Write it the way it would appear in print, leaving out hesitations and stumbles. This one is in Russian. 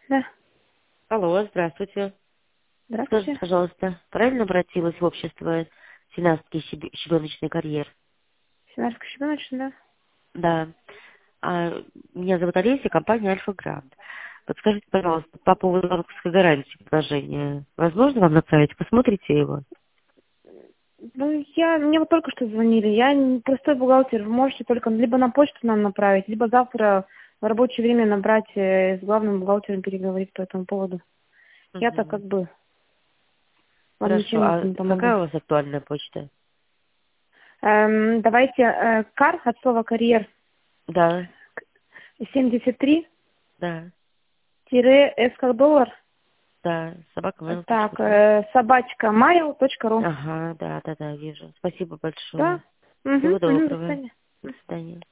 Да. Алло, здравствуйте. Скажите, Здравствуйте. пожалуйста, правильно обратилась в общество «Сенатский щебеночный карьер»? Семнадцатый щебеночный, да? Да. А, меня зовут Олеся, компания «Альфа Грант». Подскажите, пожалуйста, по поводу банковской гарантии предложения. Возможно вам направить? Посмотрите его? Ну, мне вот только что звонили. Я не простой бухгалтер. Вы можете только либо на почту нам направить, либо завтра в рабочее время набрать с главным бухгалтером переговорить по этому поводу. Я-то как Мгм. бы вам Хорошо. ничем А не помогу. какая у вас актуальная почта? Давайте кар от слова карьер Да, 73 да, с как доллар, да. так, Собакамейл.ру. собачка mail.ru. Ага, да, вижу. Спасибо Да? большое. Угу, Всего угу, до доброго. свидания. До свидания.